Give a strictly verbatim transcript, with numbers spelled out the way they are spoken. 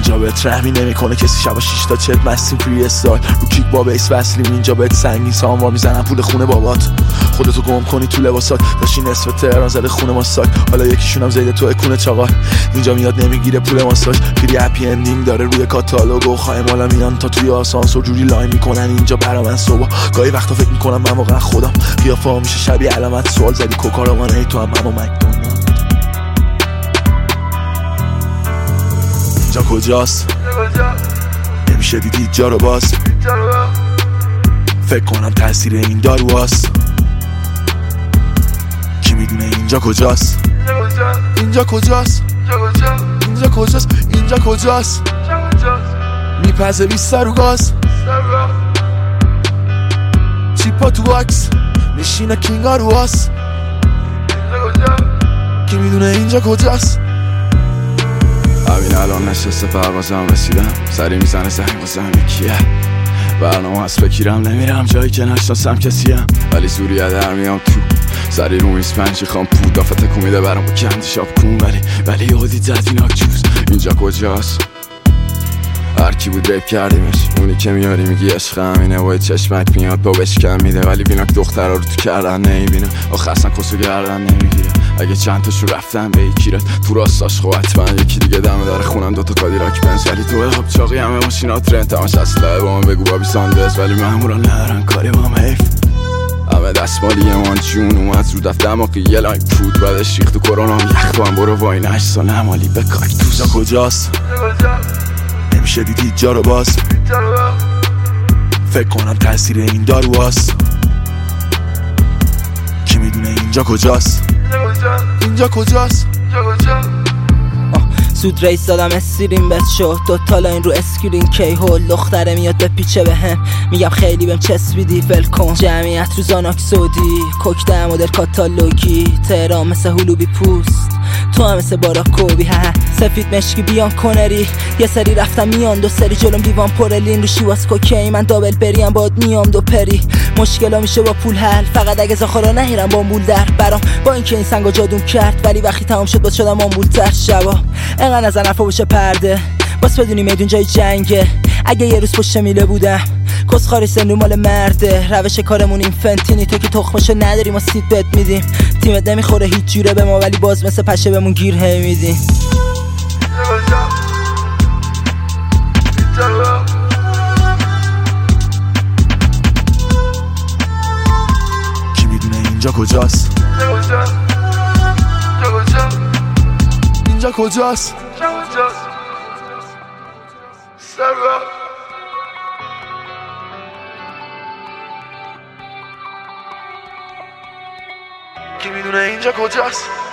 اینجا بهت رحمی نمیکنه کسی. شبا شیش تا چت مستیم فری استایل رو کیک با بیس وصلیم. اینجا بهت سنگین ساموا میزنن پول خونه بابات. خودتو گم کنی تو لباسات داشتی نصف تهران زده خونه ماساژ. حالا یکیشونم زیده تو اکونه چاقال. اینجا میاد نمیگیره پول ماساژ. فری هپی اندینگ داره روی کاتالوگ و خایمالا میان تا توی آسانسور جوری لاین میکنن اینجا برا من صبح. گاهی وقتا فکر میکنم من واقعا خودم. قیافه‌ها میشه شبیه علامت سوال زدی کوکارمان ای تو هم اما مکدونالد. اینجا کجاست؟ نمیشه دیدی جا رو باز. فکر کنم تاثیر این دارو هست. کی میدونه اینجا کجاست؟ اینجا کجاست؟ اینجا کجاست؟ اینجا کجاست؟ میپزه بیسته رو گاز. چیپا تو واکس میشینه کینگا رو هست. کی میدونه اینجا کجاست؟ همین الان نشسته پروازم رسیدم. سری میزنه زنگ بازم یکیه برنامه هست بکیرم نمیرم جایی که نشناسم کسیم. ولی زوریه در میام تو سری رو میز پنجی خام پود آفته کمیده برام با کندی شاب کن. ولی ولی یادی زدیناک جوز. اینجا کجاست؟ هرکی بود ریپ کردیمش. اونی که میاری میگی عشق همینه و چشمک میاد با بشکم میده. ولی ویناک دخترها رو تو کردن نمیبینه. آخه اصلا کسو گردن نمیگیره. اگه چند تاشو رفتم به یکیرت تو راستاش خب حتما یکی دیگه دمه داره خونم دوتا کادیلاک بنز. ولی تو حب چاقی همه ماشینات رنت همش اصله با من بگو بابی ساندرز. ولی مامورا ندارن کاری با هم حیف. همه دستمالی من جون اومد رو دفت دماغی یه لاین پود بعدش ریخت تو کرونا یخ تو هم برو واین هشت سال نمالی به کاکتوس. اینجا کجاست؟ نمیشه دیدی جا رو باز. فکر کنم تاثیر این دارو هست. کی میدونه اینجا کجاست؟ اینجا کجاست؟ زود ریس دادم اسیرین بس شد دوتا لاین رو اسکرین کی هول. دختره میاد به پیچه به هم میگم خیلی بهم چسبیدی ول کن. جمعیت رو زاناک سودی کوک ده مدل کاتالوگی. تهران مثل هلوبی پوست تو هم مثل باراکوبی. ها سفید مشکی بیان کنری یه سری رفتم میان دو سری جلوم دیوان پرلین رو شیواز کوکی. من دابل بریم باد میام دو پری. مشکلا میشه با پول حل فقط اگه زاخارا نهیرم با مول در برام. با اینکه این سنگا جادون کرد ولی وقتی تمام شد باز شدم آمبول تر. شبا انقدر نزن حرفا بشه پرده باز بدونی میدون جای جنگه. اگه یه روز پشت میله بودم کس خاری سنو مال مرده. روش کارمون این فنتینی تو که تخمشو نداری ما سیت بد میدیم. تیمت نمیخوره هیچ جوره به ما ولی باز مثل پشه بهمون گیر هی میدیم. کی میدونه اینجا کجاست؟ اینجا کجاست؟ کی میدونه اینجا کجاست؟